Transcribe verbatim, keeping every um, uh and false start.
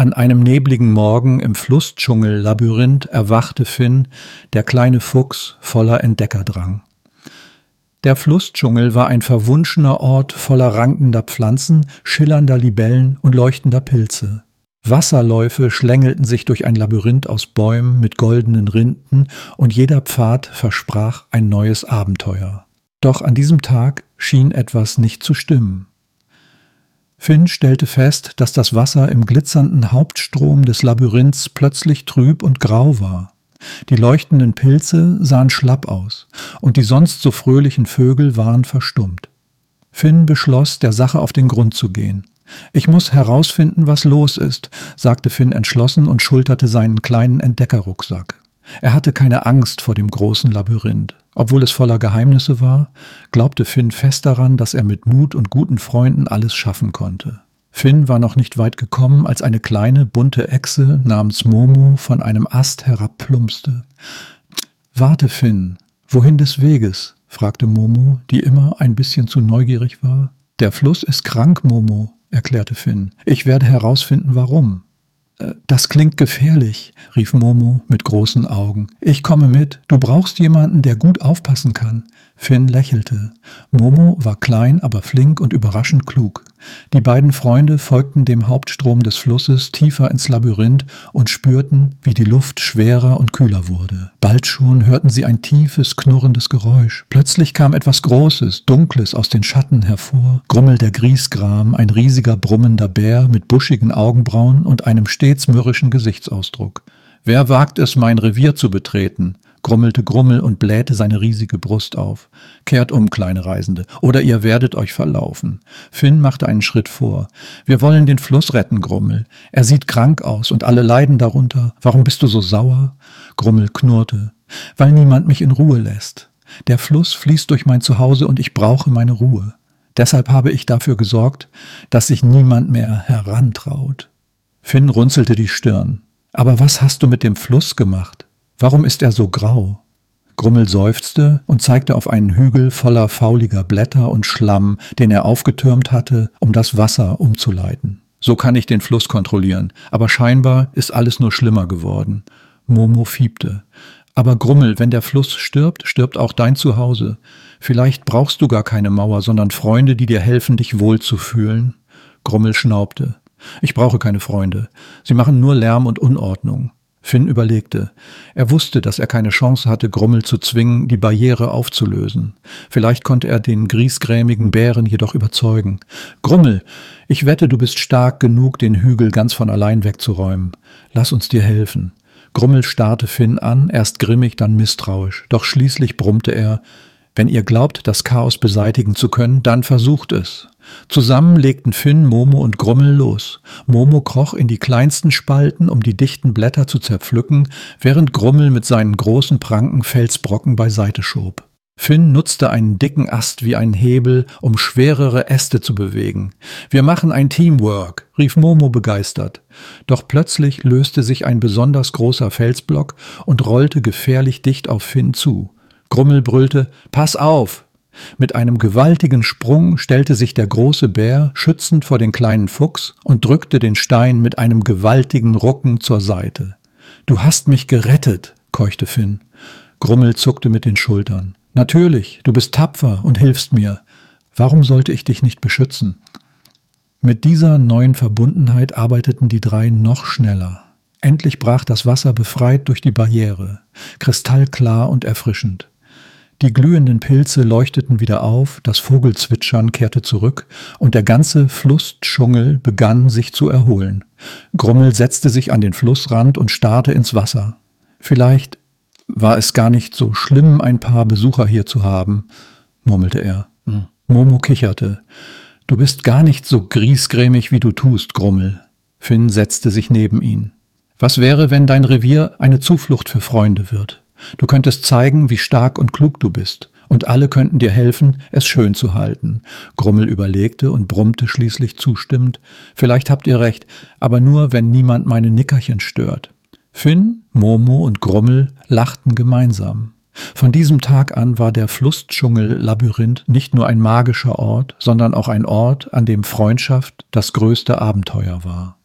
An einem nebligen Morgen im Flussdschungel-Labyrinth erwachte Finn, der kleine Fuchs, voller Entdeckerdrang. Der Flussdschungel war ein verwunschener Ort voller rankender Pflanzen, schillernder Libellen und leuchtender Pilze. Wasserläufe schlängelten sich durch ein Labyrinth aus Bäumen mit goldenen Rinden und jeder Pfad versprach ein neues Abenteuer. Doch an diesem Tag schien etwas nicht zu stimmen. Finn stellte fest, dass das Wasser im glitzernden Hauptstrom des Labyrinths plötzlich trüb und grau war. Die leuchtenden Pilze sahen schlapp aus und die sonst so fröhlichen Vögel waren verstummt. Finn beschloss, der Sache auf den Grund zu gehen. »Ich muss herausfinden, was los ist«, sagte Finn entschlossen und schulterte seinen kleinen Entdeckerrucksack. Er hatte keine Angst vor dem großen Labyrinth. Obwohl es voller Geheimnisse war, glaubte Finn fest daran, dass er mit Mut und guten Freunden alles schaffen konnte. Finn war noch nicht weit gekommen, als eine kleine, bunte Echse namens Momo von einem Ast herabplumpste. »Warte, Finn, wohin des Weges?« fragte Momo, die immer ein bisschen zu neugierig war. »Der Fluss ist krank, Momo«, erklärte Finn. »Ich werde herausfinden, warum.« »Das klingt gefährlich«, rief Momo mit großen Augen. »Ich komme mit. Du brauchst jemanden, der gut aufpassen kann.« Finn lächelte. Momo war klein, aber flink und überraschend klug. Die beiden Freunde folgten dem Hauptstrom des Flusses tiefer ins Labyrinth und spürten, wie die Luft schwerer und kühler wurde. Bald schon hörten sie ein tiefes, knurrendes Geräusch. Plötzlich kam etwas Großes, Dunkles aus den Schatten hervor. Grummel der Griesgram, ein riesiger, brummender Bär mit buschigen Augenbrauen und einem stets mürrischen Gesichtsausdruck. »Wer wagt es, mein Revier zu betreten?« grummelte Grummel und blähte seine riesige Brust auf. »Kehrt um, kleine Reisende, oder ihr werdet euch verlaufen.« Finn machte einen Schritt vor. »Wir wollen den Fluss retten, Grummel. Er sieht krank aus und alle leiden darunter. Warum bist du so sauer?« Grummel knurrte. »Weil niemand mich in Ruhe lässt. Der Fluss fließt durch mein Zuhause und ich brauche meine Ruhe. Deshalb habe ich dafür gesorgt, dass sich niemand mehr herantraut.« Finn runzelte die Stirn. »Aber was hast du mit dem Fluss gemacht? Warum ist er so grau?« Grummel seufzte und zeigte auf einen Hügel voller fauliger Blätter und Schlamm, den er aufgetürmt hatte, um das Wasser umzuleiten. »So kann ich den Fluss kontrollieren, aber scheinbar ist alles nur schlimmer geworden.« Momo fiebte. »Aber Grummel, wenn der Fluss stirbt, stirbt auch dein Zuhause. Vielleicht brauchst du gar keine Mauer, sondern Freunde, die dir helfen, dich wohlzufühlen.« Grummel schnaubte. »Ich brauche keine Freunde. Sie machen nur Lärm und Unordnung.« Finn überlegte. Er wusste, dass er keine Chance hatte, Grummel zu zwingen, die Barriere aufzulösen. Vielleicht konnte er den griesgrämigen Bären jedoch überzeugen. »Grummel, ich wette, du bist stark genug, den Hügel ganz von allein wegzuräumen. Lass uns dir helfen.« Grummel starrte Finn an, erst grimmig, dann misstrauisch. Doch schließlich brummte er, »Wenn ihr glaubt, das Chaos beseitigen zu können, dann versucht es.« Zusammen legten Finn, Momo und Grummel los. Momo kroch in die kleinsten Spalten, um die dichten Blätter zu zerpflücken, während Grummel mit seinen großen Pranken Felsbrocken beiseite schob. Finn nutzte einen dicken Ast wie einen Hebel, um schwerere Äste zu bewegen. »Wir machen ein Teamwork«, rief Momo begeistert. Doch plötzlich löste sich ein besonders großer Felsblock und rollte gefährlich dicht auf Finn zu. Grummel brüllte, »Pass auf!« Mit einem gewaltigen Sprung stellte sich der große Bär schützend vor den kleinen Fuchs und drückte den Stein mit einem gewaltigen Rucken zur Seite. »Du hast mich gerettet«, keuchte Finn. Grummel zuckte mit den Schultern. »Natürlich, du bist tapfer und hilfst mir. Warum sollte ich dich nicht beschützen?« Mit dieser neuen Verbundenheit arbeiteten die drei noch schneller. Endlich brach das Wasser befreit durch die Barriere, kristallklar und erfrischend. Die glühenden Pilze leuchteten wieder auf, das Vogelzwitschern kehrte zurück und der ganze Flussdschungel begann sich zu erholen. Grummel setzte sich an den Flussrand und starrte ins Wasser. Vielleicht war es gar nicht so schlimm, ein paar Besucher hier zu haben, murmelte er. Hm. Momo kicherte. »Du bist gar nicht so griesgrämig, wie du tust, Grummel.« Finn setzte sich neben ihn. »Was wäre, wenn dein Revier eine Zuflucht für Freunde wird? Du könntest zeigen, wie stark und klug du bist, und alle könnten dir helfen, es schön zu halten.« Grummel überlegte und brummte schließlich zustimmend. »Vielleicht habt ihr recht, aber nur, wenn niemand meine Nickerchen stört.« Finn, Momo und Grummel lachten gemeinsam. Von diesem Tag an war der Flussdschungel-Labyrinth nicht nur ein magischer Ort, sondern auch ein Ort, an dem Freundschaft das größte Abenteuer war.